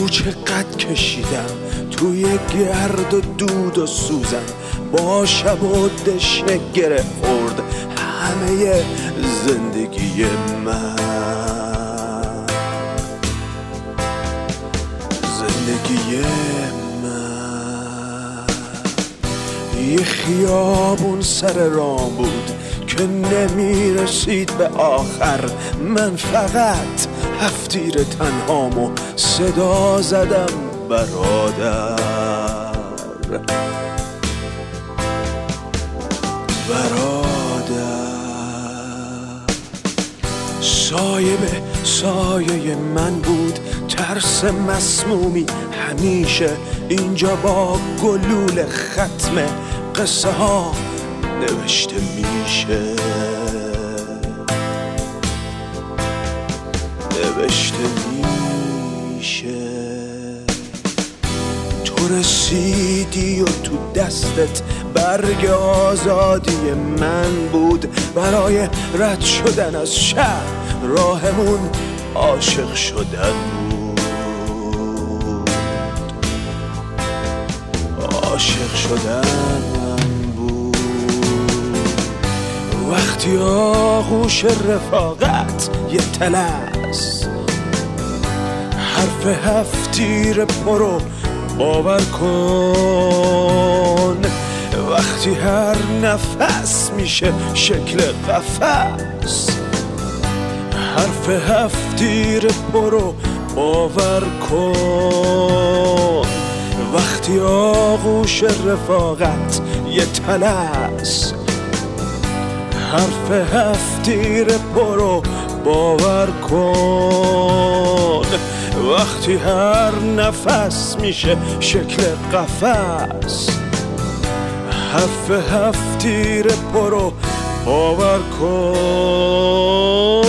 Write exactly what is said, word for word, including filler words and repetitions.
چقدر کشیدم توی گرد و دود و سوزن، با شب و دشنه گره خورد همه زندگی من. زندگی من یه خیابون سر راه بود که نمی رسید به آخر. من فقط هفتیر تنهامو صدا زدم برادر برادر. سایه به سایه من بود، ترس مسمومی همیشه اینجا با گلول ختم قصه ها نوشته میشه نوشته میشه. تو رسیدی و تو دستت برگ آزادی من بود. برای رد شدن از شهر راهمون عاشق شدن بود. عاشق شدن بود. وقتی آغوش رفاقت یه تلس، حرف هفتیر پرو باور کن. وقتی هر نفس میشه شکل قفس، حرف هفتیر پرو باور کن. وقتی آغوش رفاقت یه تلس، حرف هفتیر پرو باور کن. وقتی هر نفس میشه شکل قفس، حرف هفتیر پرو باور کن.